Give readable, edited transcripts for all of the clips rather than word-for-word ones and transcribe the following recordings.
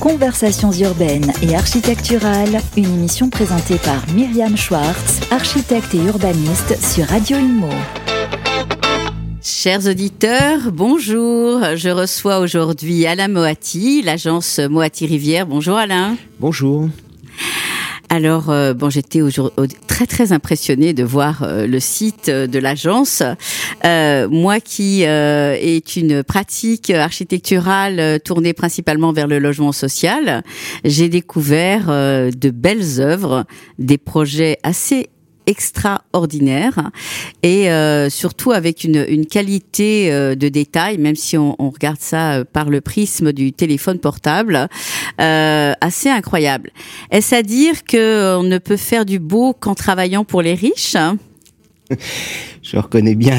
Conversations urbaines et architecturales, une émission présentée par Myriam Schwartz, architecte et urbaniste sur Radio Imo. Chers auditeurs, bonjour. Je reçois aujourd'hui Alain Moati, l'agence Moati Rivière. Bonjour Alain. Bonjour. Alors, j'étais très très impressionnée de voir le site de l'agence. Moi qui est une pratique architecturale tournée principalement vers le logement social, j'ai découvert de belles œuvres, des projets assez extraordinaire et surtout avec une qualité de détail, même si on regarde ça par le prisme du téléphone portable, assez incroyable. Est-ce à dire qu'on ne peut faire du beau qu'en travaillant pour les riches ? Je reconnais bien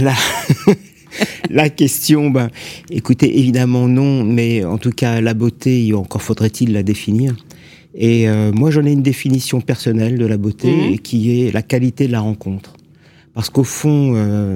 la question. Écoutez, évidemment non, mais en tout cas la beauté, encore faudrait-il la définir. Et moi, j'en ai une définition personnelle de la beauté, qui est la qualité de la rencontre. Parce qu'au fond,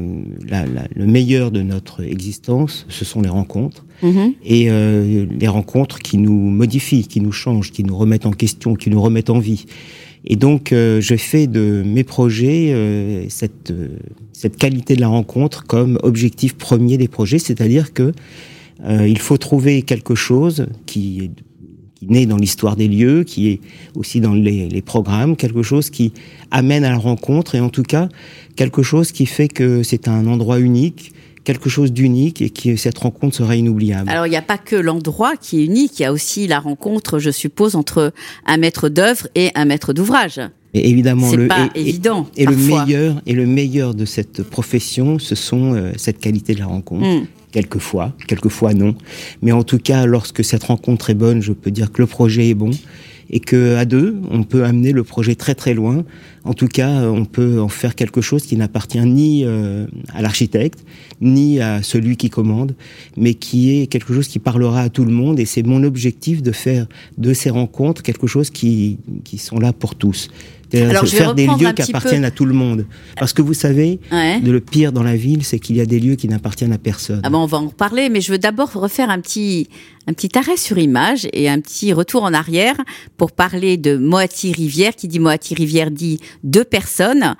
le meilleur de notre existence, ce sont les rencontres. Et les rencontres qui nous modifient, qui nous changent, qui nous remettent en question, qui nous remettent en vie. Et donc, je fais de mes projets cette qualité de la rencontre comme objectif premier des projets. C'est-à-dire que il faut trouver quelque chose qui naît dans l'histoire des lieux, qui est aussi dans les programmes, quelque chose qui amène à la rencontre, et en tout cas, quelque chose qui fait que c'est un endroit unique, quelque chose d'unique, et que cette rencontre sera inoubliable. Alors, il n'y a pas que l'endroit qui est unique, il y a aussi la rencontre, je suppose, entre un maître d'œuvre et un maître d'ouvrage. Et évidemment, c'est pas évident. Et le meilleur de cette profession, ce sont cette qualité de la rencontre. Quelquefois non. Mais en tout cas, lorsque cette rencontre est bonne, je peux dire que le projet est bon et que à deux, on peut amener le projet très très loin. En tout cas, on peut en faire quelque chose qui n'appartient ni à l'architecte, ni à celui qui commande, mais qui est quelque chose qui parlera à tout le monde. Et c'est mon objectif de faire de ces rencontres quelque chose qui sont là pour tous. Alors, je vais faire des lieux qui appartiennent à tout le monde. Parce que vous savez, le pire dans la ville, c'est qu'il y a des lieux qui n'appartiennent à personne. On va en reparler, mais je veux d'abord refaire un petit arrêt sur image et un petit retour en arrière pour parler de Moati Rivière. Qui dit Moati Rivière dit deux personnes.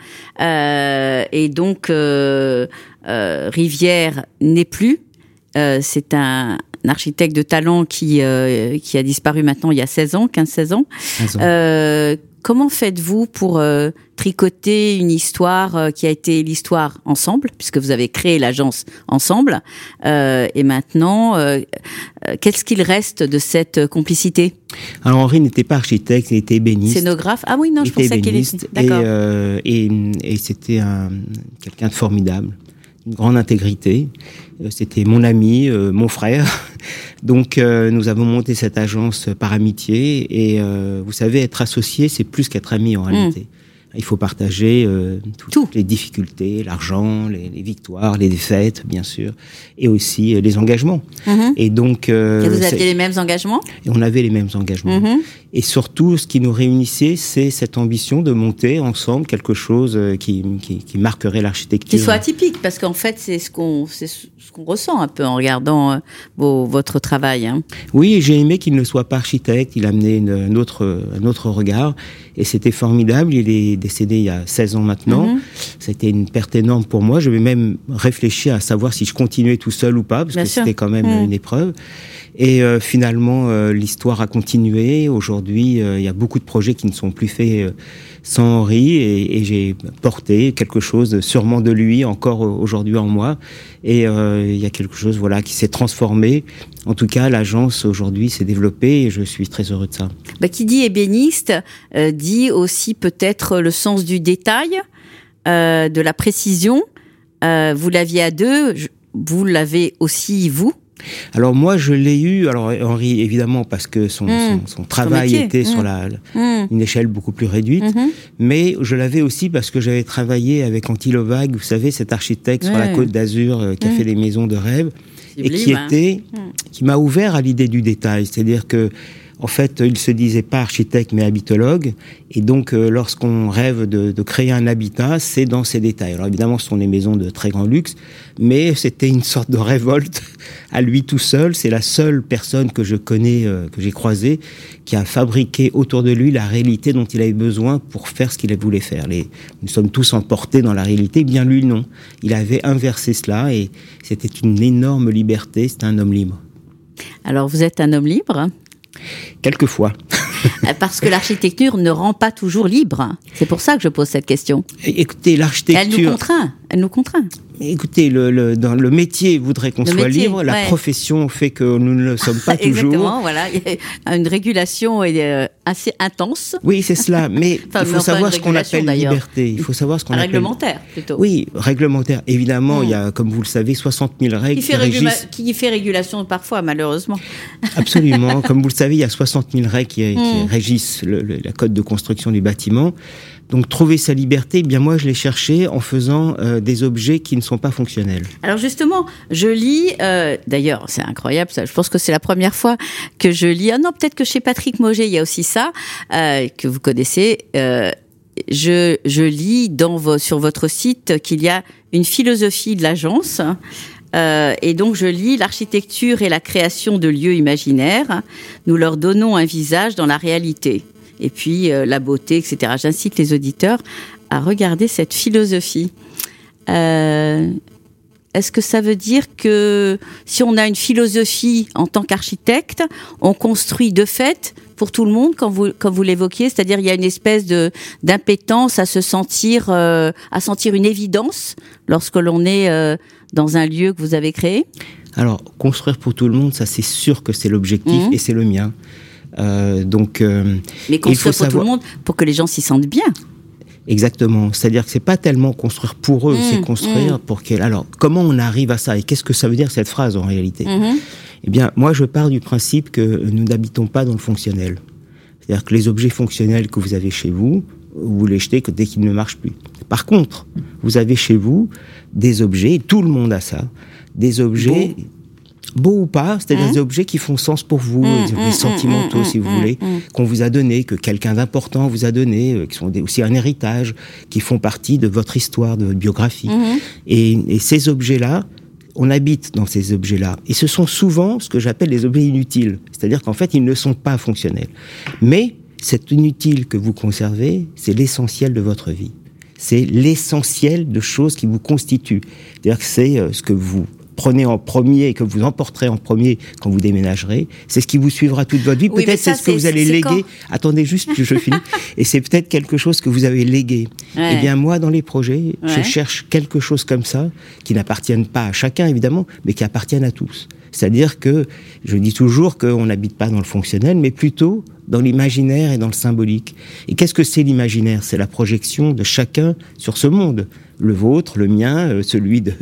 Et donc, Rivière n'est plus. C'est un architecte de talent qui a disparu maintenant il y a 15-16 ans. 15 ans. Comment faites-vous pour tricoter une histoire qui a été l'histoire ensemble, puisque vous avez créé l'agence ensemble, et maintenant, qu'est-ce qu'il reste de cette complicité ? Alors Henri n'était pas architecte, il était ébéniste. Scénographe ? Ah oui, non, je pensais qu'il était... D'accord. Et c'était quelqu'un de formidable, une grande intégrité. C'était mon ami, mon frère. Donc, nous avons monté cette agence par amitié. Et vous savez, être associé, c'est plus qu'être ami en réalité. Il faut partager toutes les difficultés, l'argent, les victoires, les défaites, bien sûr, et aussi les engagements. Et donc, et vous aviez les mêmes engagements ? Et on avait les mêmes engagements. Et surtout, ce qui nous réunissait, c'est cette ambition de monter ensemble quelque chose qui marquerait l'architecture. Qui soit atypique, parce qu'en fait, c'est ce qu'on ressent un peu en regardant votre travail. Oui, j'ai aimé qu'il ne soit pas architecte. Il amenait un autre regard, et c'était formidable. Il est décédé il y a 16 ans maintenant. C'était une perte énorme pour moi. Je vais même réfléchir à savoir si je continuais tout seul ou pas, parce que c'était quand même une épreuve. Et finalement, l'histoire a continué. Aujourd'hui, il y a beaucoup de projets qui ne sont plus faits sans Henri, et j'ai porté quelque chose sûrement de lui encore aujourd'hui en moi. Et il y a quelque chose qui s'est transformé. En tout cas, l'agence aujourd'hui s'est développée et je suis très heureux de ça. Qui dit ébéniste dit aussi peut-être le sens du détail, de la précision. Vous l'aviez à deux, vous l'avez aussi vous. Alors moi je l'ai eu, Henri évidemment parce que son travail était sur une échelle beaucoup plus réduite, mais je l'avais aussi parce que j'avais travaillé avec Antti Lovag, vous savez, cet architecte sur la Côte d'Azur qui a fait les maisons de rêve, et qui m'a ouvert à l'idée du détail, c'est-à-dire que En fait, il se disait pas architecte, mais habitologue. Et donc, lorsqu'on rêve de créer un habitat, c'est dans ces détails. Alors évidemment, ce sont des maisons de très grand luxe, mais c'était une sorte de révolte à lui tout seul. C'est la seule personne que je connais, que j'ai croisée, qui a fabriqué autour de lui la réalité dont il avait besoin pour faire ce qu'il voulait faire. Nous sommes tous emportés dans la réalité, bien lui, non. Il avait inversé cela et c'était une énorme liberté. C'était un homme libre. Alors, vous êtes un homme libre ? Quelquefois. Parce que l'architecture ne rend pas toujours libre. C'est pour ça que je pose cette question. Écoutez, l'architecture... Elle nous contraint. Écoutez, dans le métier voudrait qu'on soit libre. La profession fait que nous ne le sommes pas toujours. Exactement, voilà. Il y a une régulation assez intense. Oui, c'est cela. Mais il faut savoir ce qu'on appelle la liberté. Il faut savoir ce qu'on appelle... Réglementaire, plutôt. Oui, réglementaire. Évidemment, il y a, comme vous le savez, 60 000 règles qui régissent... Qui fait régulation parfois, malheureusement. Absolument. Comme vous le savez, il y a 60 000 règles qui régissent la code de construction du bâtiment. Donc, trouver sa liberté, eh bien moi, je l'ai cherché en faisant des objets qui ne sont pas fonctionnels. Alors justement, je lis, d'ailleurs, c'est incroyable, ça, je pense que c'est la première fois que je lis, peut-être que chez Patrick Mauger, il y a aussi ça, que vous connaissez, je lis sur votre site qu'il y a une philosophie de l'agence, et donc je lis l'architecture et la création de lieux imaginaires, nous leur donnons un visage dans la réalité. Et puis la beauté, etc. J'incite les auditeurs à regarder cette philosophie. Est-ce que ça veut dire que si on a une philosophie en tant qu'architecte, on construit de fait pour tout le monde, comme vous l'évoquiez, c'est-à-dire il y a une espèce d'impétence à sentir une évidence lorsque l'on est dans un lieu que vous avez créé ? Alors, construire pour tout le monde, ça c'est sûr que c'est l'objectif et c'est le mien. Mais construire pour tout le monde, pour que les gens s'y sentent bien. Exactement. C'est-à-dire que c'est pas tellement construire pour eux, c'est construire pour qu'elles... Alors, comment on arrive à ça ? Et qu'est-ce que ça veut dire, cette phrase, en réalité ? Eh bien, moi, je pars du principe que nous n'habitons pas dans le fonctionnel. C'est-à-dire que les objets fonctionnels que vous avez chez vous, vous les jetez dès qu'ils ne marchent plus. Par contre, vous avez chez vous des objets, tout le monde a ça, des objets... Beaux ou pas, c'est-à-dire des objets qui font sens pour vous, des sentimentaux, si vous voulez, qu'on vous a donné, que quelqu'un d'important vous a donné, qui sont aussi un héritage, qui font partie de votre histoire, de votre biographie. Et ces objets-là, on habite dans ces objets-là. Et ce sont souvent ce que j'appelle les objets inutiles. C'est-à-dire qu'en fait, ils ne sont pas fonctionnels. Mais cet inutile que vous conservez, c'est l'essentiel de votre vie. C'est l'essentiel de choses qui vous constituent. C'est-à-dire que c'est ce que vous prenez en premier et que vous emporterez en premier quand vous déménagerez, c'est ce qui vous suivra toute votre vie. Peut-être c'est ce que vous allez léguer. Attendez juste, je finis. Et c'est peut-être quelque chose que vous avez légué. Eh bien, moi, dans les projets, je cherche quelque chose comme ça, qui n'appartienne pas à chacun, évidemment, mais qui appartienne à tous. C'est-à-dire que, je dis toujours qu'on n'habite pas dans le fonctionnel, mais plutôt dans l'imaginaire et dans le symbolique. Et qu'est-ce que c'est l'imaginaire ? C'est la projection de chacun sur ce monde. Le vôtre, le mien, celui de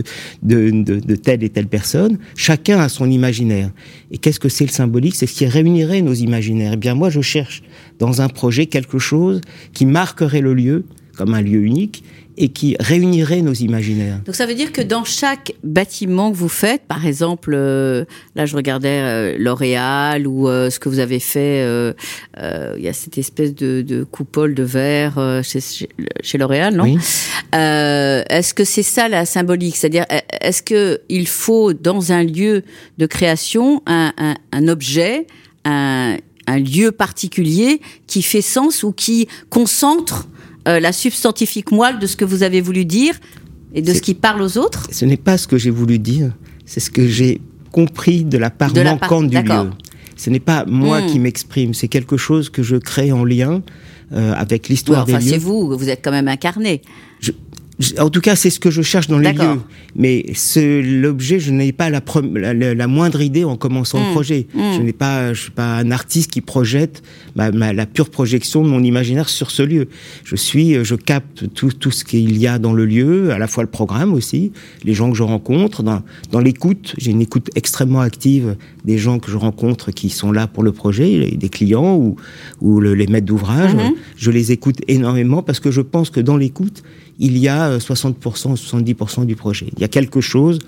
telle et telle personne. Chacun a son imaginaire. Et qu'est-ce que c'est le symbolique ? C'est ce qui réunirait nos imaginaires. Eh bien, moi, je cherche dans un projet quelque chose qui marquerait le lieu comme un lieu unique et qui réunirait nos imaginaires. Donc ça veut dire que dans chaque bâtiment que vous faites, par exemple, là je regardais L'Oréal ou ce que vous avez fait, il y a cette espèce de coupole de verre chez L'Oréal, non ? Oui. Est-ce que c'est ça la symbolique ? C'est-à-dire, est-ce qu'il faut dans un lieu de création un objet, un lieu particulier qui fait sens ou qui concentre la substantifique moelle de ce que vous avez voulu dire et de ce qui parle aux autres ? Ce n'est pas ce que j'ai voulu dire, c'est ce que j'ai compris de la part manquante du lieu. Ce n'est pas moi qui m'exprime, c'est quelque chose que je crée en lien avec l'histoire des lieux. C'est vous êtes quand même incarné. En tout cas, c'est ce que je cherche dans les lieux. Mais l'objet, je n'ai pas la moindre idée en commençant le projet. Je suis pas un artiste qui projette la pure projection de mon imaginaire sur ce lieu. Je capte tout ce qu'il y a dans le lieu, à la fois le programme aussi, les gens que je rencontre, dans l'écoute. J'ai une écoute extrêmement active des gens que je rencontre qui sont là pour le projet, des clients ou les maîtres d'ouvrage. Je les écoute énormément parce que je pense que dans l'écoute, il y a 60%, 70% du projet. Il y a quelque chose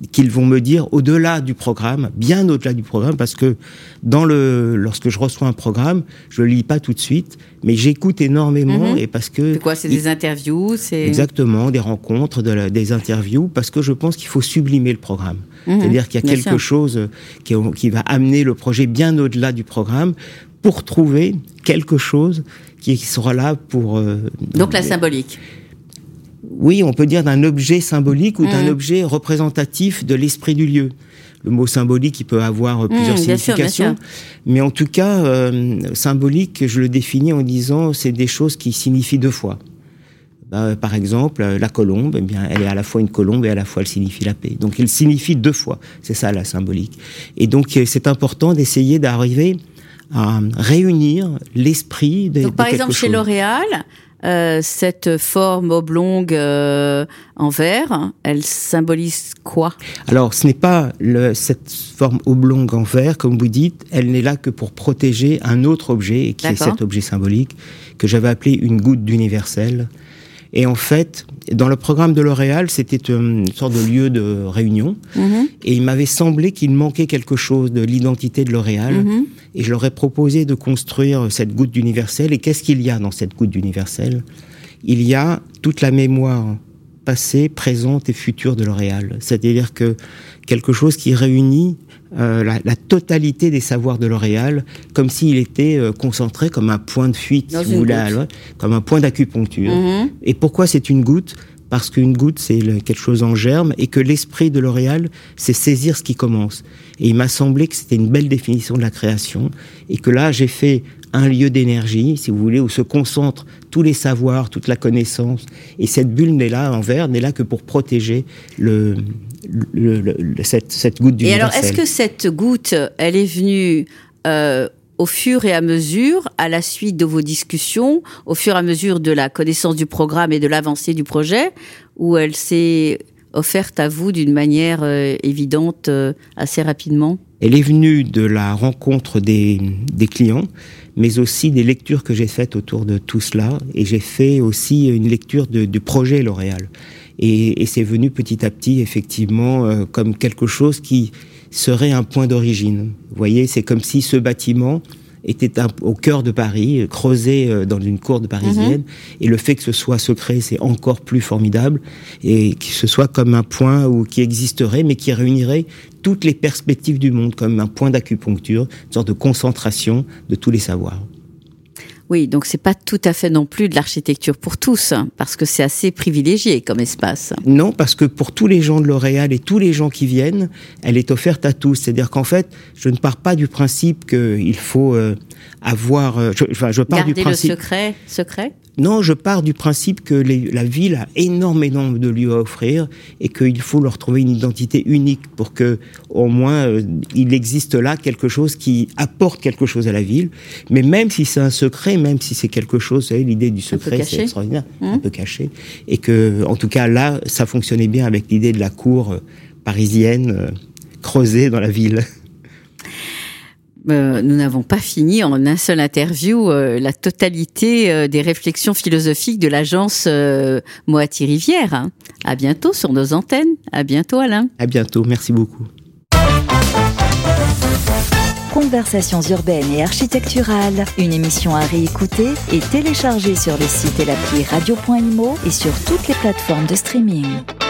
qu'ils vont me dire au-delà du programme, bien au-delà du programme, parce que lorsque je reçois un programme, je le lis pas tout de suite, mais j'écoute énormément et parce que... C'est quoi, c'est des interviews, Exactement, des rencontres, des interviews, parce que je pense qu'il faut sublimer le programme. C'est-à-dire qu'il y a quelque chose qui va amener le projet bien au-delà du programme pour trouver quelque chose qui sera là pour... Donc la symbolique. Oui, on peut dire d'un objet symbolique ou d'un objet représentatif de l'esprit du lieu. Le mot symbolique, il peut avoir plusieurs significations. Bien sûr. Mais en tout cas, symbolique, je le définis en disant c'est des choses qui signifient deux fois. Par exemple, la colombe, eh bien, elle est à la fois une colombe et à la fois elle signifie la paix. Donc elle signifie deux fois. C'est ça la symbolique. Et donc c'est important d'essayer d'arriver à réunir l'esprit de Donc par exemple chez L'Oréal, cette forme oblongue en verre, elle symbolise quoi? Alors ce n'est pas cette forme oblongue en verre, comme vous dites, elle n'est là que pour protéger un autre objet, qui est cet objet symbolique, que j'avais appelé une goutte d'universel. Et en fait, dans le programme de L'Oréal, c'était une sorte de lieu de réunion. Et il m'avait semblé qu'il manquait quelque chose de l'identité de L'Oréal. Et je leur ai proposé de construire cette goutte d'universel. Et qu'est-ce qu'il y a dans cette goutte d'universel? Il y a toute la mémoire passée, présente et future de L'Oréal. C'est-à-dire que quelque chose qui réunit la totalité des savoirs de L'Oréal, comme s'il était concentré comme un point de fuite, si vous voulez, comme un point d'acupuncture. Et pourquoi c'est une goutte? Parce qu'une goutte, c'est quelque chose en germe, et que l'esprit de L'Oréal, c'est saisir ce qui commence. Et il m'a semblé que c'était une belle définition de la création, et que là, j'ai fait un lieu d'énergie, si vous voulez, où se concentrent tous les savoirs, toute la connaissance. Et cette bulle n'est là, en verre, n'est là que pour protéger cette goutte d'universel. Et alors, est-ce que cette goutte, elle est venue au fur et à mesure, à la suite de vos discussions, au fur et à mesure de la connaissance du programme et de l'avancée du projet, ou elle s'est offerte à vous d'une manière évidente assez rapidement? Elle est venue de la rencontre des clients, mais aussi des lectures que j'ai faites autour de tout cela. Et j'ai fait aussi une lecture du projet L'Oréal. Et c'est venu petit à petit, effectivement, comme quelque chose qui serait un point d'origine. Vous voyez, c'est comme si ce bâtiment était au cœur de Paris, creusé dans une cour parisienne. Et le fait que ce soit secret, c'est encore plus formidable. Et que ce soit comme un point qui existerait, mais qui réunirait toutes les perspectives du monde, comme un point d'acupuncture, une sorte de concentration de tous les savoirs. Oui, donc c'est pas tout à fait non plus de l'architecture pour tous, parce que c'est assez privilégié comme espace. Non, parce que pour tous les gens de L'Oréal et tous les gens qui viennent, elle est offerte à tous. C'est-à-dire qu'en fait, je ne pars pas du principe qu'il faut avoir... je pars garder du principe... le secret. Non, je pars du principe que la ville a énormément de lieux à offrir et qu'il faut leur trouver une identité unique pour que, au moins, il existe là quelque chose qui apporte quelque chose à la ville. Mais même si c'est un secret, même si c'est quelque chose, vous savez, l'idée du secret, c'est extraordinaire, un peu caché. Et que, en tout cas, là, ça fonctionnait bien avec l'idée de la cour parisienne creusée dans la ville. Nous n'avons pas fini en un seul interview la totalité des réflexions philosophiques de l'agence Moati Rivière. Hein. À bientôt sur nos antennes. À bientôt, Alain. À bientôt. Merci beaucoup. Conversations urbaines et architecturales, une émission à réécouter et télécharger sur le site et l'appli radio.imo et sur toutes les plateformes de streaming.